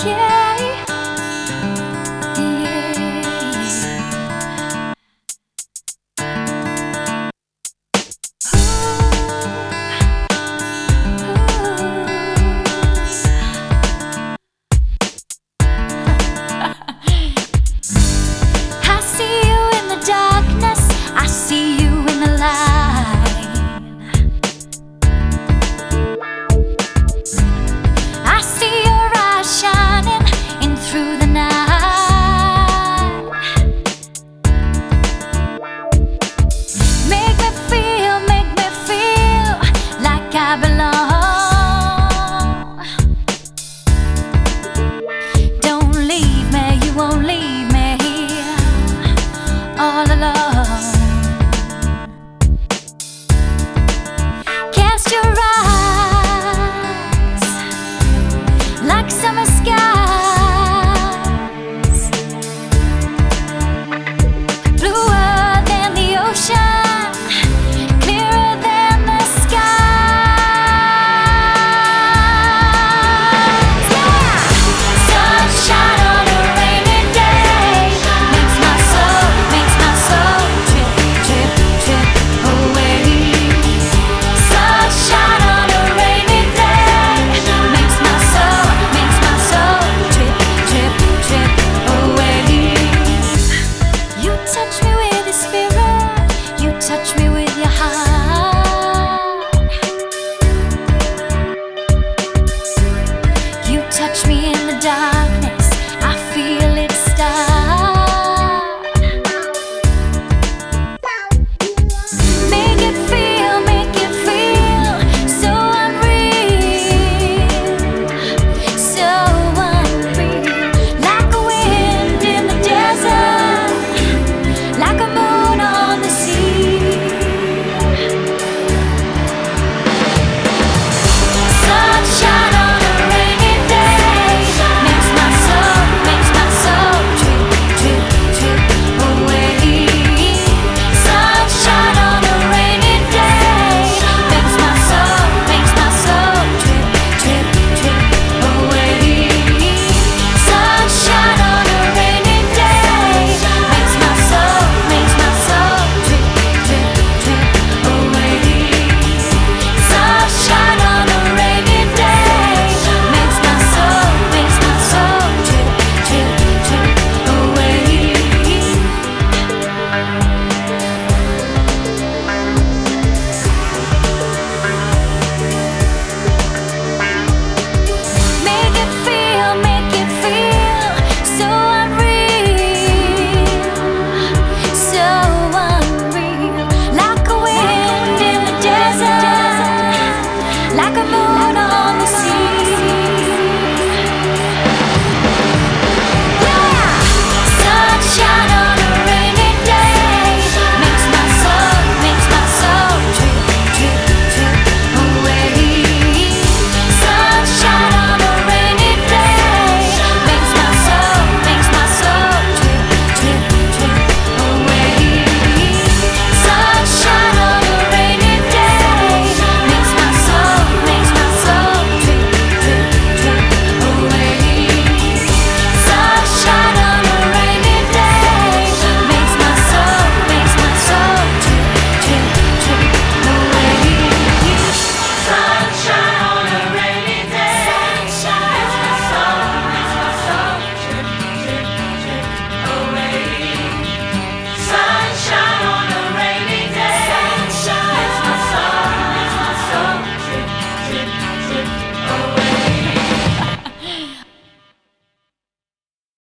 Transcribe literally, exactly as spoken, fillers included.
yeah, yeah. I see you in the darkness, I see you in the light. I see your eyes shining in through the night. Make me feel, make me feel like I belong. Don't leave me, you won't leave me here all alone. Cast your eyes like summer skies, bluer than the ocean, clearer than the skies. Yeah! Sunshine on a rainy day makes my soul, makes my soul trip, trip, trip away. Sunshine on a rainy day makes my soul, makes my soul trip, trip, trip away. You touch me with your spirit, you touch me with your heart. You touch me in the dark.